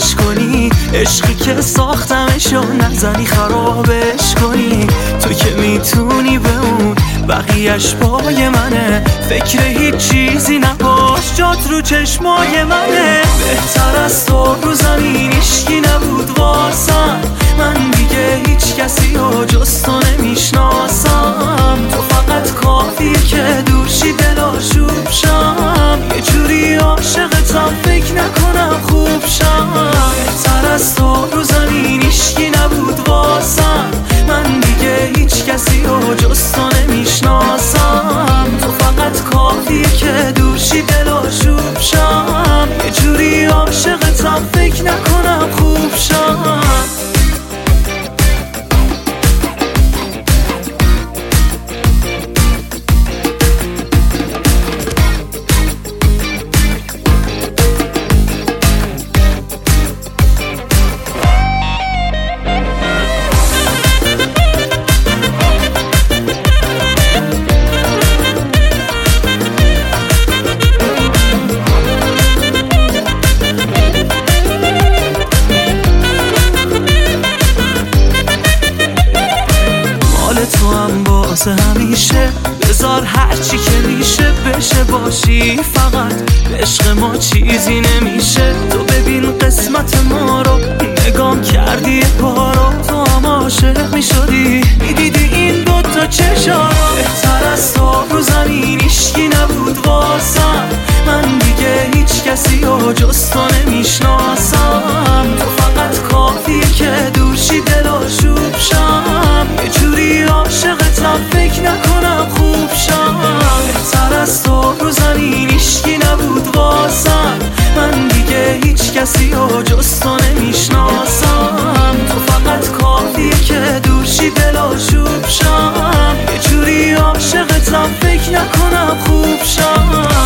خرابش کنی، عشقی که ساختمشو نزنی خرابش کنی. تو که میتونی به اون بقیهش پای منه، فکر هیچ چیزی نباش جات رو چشمای منه. بهتر از تو رو زمین هیچکی نبود واسم، من دیگه هیچ کسی رو جز تو نمیشناسم. تو فقط کافی که دورشی دلاشوب شم، یه جوری عاشقتم فکر نکنم خوب شم. بهتر از تو رو زمین هیچکی نبود واسم، من دیگه هیچ کسی رو جز تو نمیشناسم. تو فقط کافی که دورشی دلاشوب شم، یه جوری عاشقتم فکر نکنم خوب شم. تو هم واسه همیشه بذار هرچی که میشه بشه باشی. فقط به عشق ما چیزی نمیشه. تو ببین قسمت ما رو نگام کردی پارو، تو هم عاشق میشدی میدیدی این دوتا چشا. بهتر از تو رو زمین هیچکی نبود واسم، من دیگه هیچ کسی رو جز تو نمیشناسم. تو فقط کافی که دورشی دلاشوب شم، یه جوری عاشقتم فکر نکنم خوب شم. بهتر از تو رو زمین هیچکی نبود واسم، من دیگه هیچ کسی رو جز تو نمیشناسم. تو فقط کافی که دورشی دلاشوب شم، یه جوری عاشقتم فکر نکنم خوب شم.